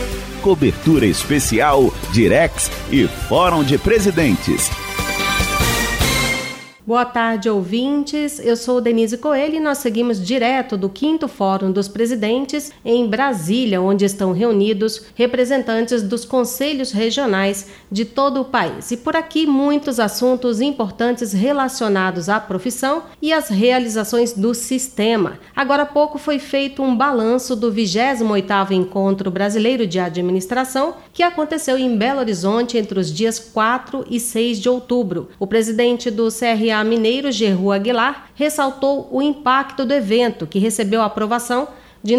Cobertura especial Direx e Fórum de Presidentes. Boa tarde, ouvintes. Eu sou Denise Coelho e nós seguimos direto do 5º Fórum dos Presidentes em Brasília, onde estão reunidos representantes dos conselhos regionais de todo o país. E por aqui muitos assuntos importantes relacionados à profissão e às realizações do sistema. Agora há pouco foi feito um balanço do 28º Encontro Brasileiro de Administração, que aconteceu em Belo Horizonte entre os dias 4 e 6 de outubro. O presidente do CRA Mineiro, Gerru Aguilar, ressaltou o impacto do evento, que recebeu a aprovação de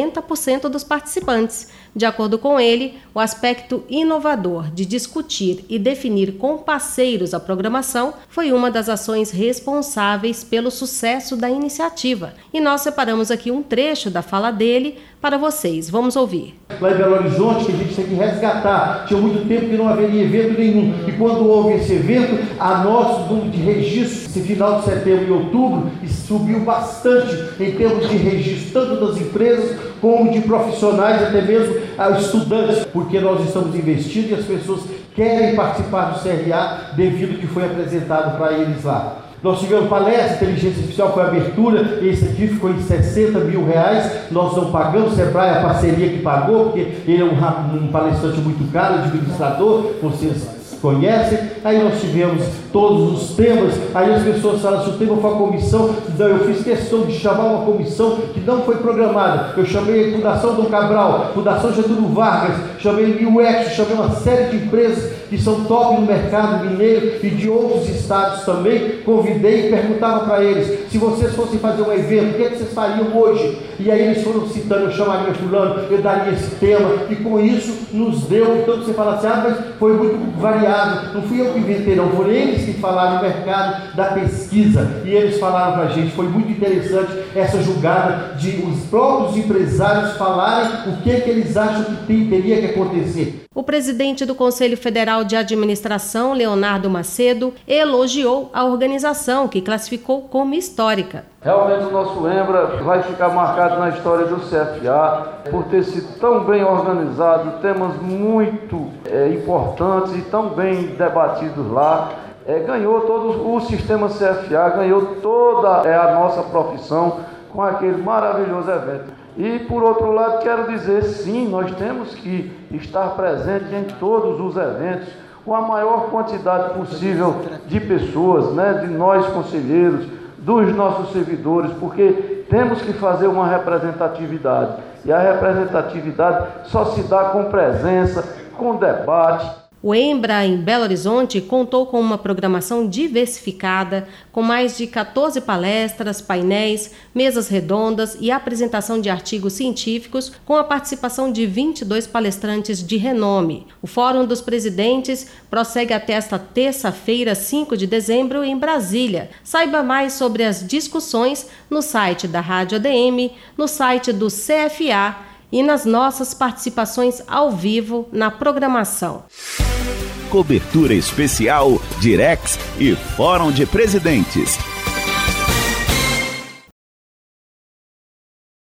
90% dos participantes. De acordo com ele, o aspecto inovador de discutir e definir com parceiros a programação foi uma das ações responsáveis pelo sucesso da iniciativa. E nós separamos aqui um trecho da fala dele para vocês. Vamos ouvir. Lá em Belo Horizonte, que a gente tem que resgatar. Tinha muito tempo que não haveria evento nenhum. E quando houve esse evento, a nosso número de registros, esse final de setembro e outubro, subiu bastante em termos de registro, tanto das empresas como de profissionais, até mesmo estudantes, porque nós estamos investindo e as pessoas querem participar do CRA devido ao que foi apresentado para eles lá. Nós tivemos palestra, inteligência artificial foi abertura, esse aqui ficou em R$60 mil, nós não pagamos, o Sebrae, a parceria que pagou, porque ele é um palestrante muito caro, administrador, vocês conhecem. Aí nós tivemos todos os temas, aí as pessoas falam, se o tema foi a comissão, então eu fiz questão de chamar uma comissão que não foi programada, eu chamei a Fundação Dom Cabral, Fundação Getúlio Vargas, chamei o UX, chamei uma série de empresas que são top no mercado mineiro e de outros estados também, convidei e perguntava para eles, se vocês fossem fazer um evento, o que é que vocês fariam hoje? E aí eles foram citando, eu chamaria fulano, eu daria esse tema, e com isso nos deu, então você fala assim, mas foi muito variado, não fui eu que inventei não, foram eles que falaram no mercado da pesquisa, e eles falaram para a gente, foi muito interessante essa jogada de os próprios empresários falarem o que eles acham que teria que acontecer. O presidente do Conselho Federal de Administração, Leonardo Macedo, elogiou a organização, que classificou como histórica. Realmente o nosso EMBRA vai ficar marcado na história do CFA por ter sido tão bem organizado, temas muito importantes e tão bem debatidos lá. Ganhou todo o sistema CFA, ganhou toda a nossa profissão com aquele maravilhoso evento. E, por outro lado, quero dizer, sim, nós temos que estar presentes em todos os eventos, com a maior quantidade possível de pessoas, de nós conselheiros, dos nossos servidores, porque temos que fazer uma representatividade. E a representatividade só se dá com presença, com debate. O EMBRA em Belo Horizonte contou com uma programação diversificada, com mais de 14 palestras, painéis, mesas redondas e apresentação de artigos científicos, com a participação de 22 palestrantes de renome. O Fórum dos Presidentes prossegue até esta terça-feira, 5 de dezembro, em Brasília. Saiba mais sobre as discussões no site da Rádio ADM, no site do CFA e nas nossas participações ao vivo na programação. Cobertura especial Direx e Fórum de Presidentes.